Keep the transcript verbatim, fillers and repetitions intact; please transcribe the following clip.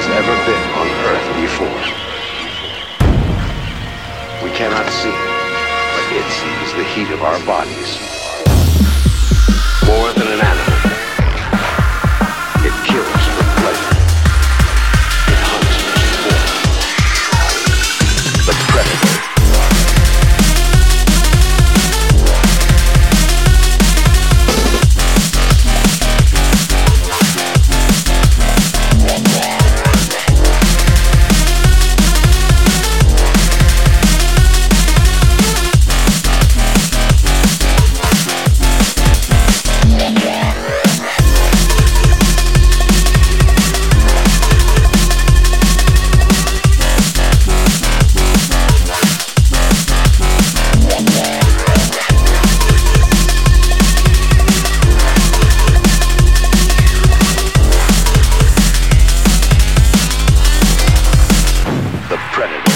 has ever been on Earth before. We cannot see it, but it sees the heat of our bodies. More than an animal, it kills for pleasure. It hunts for sport. The predator. Predator.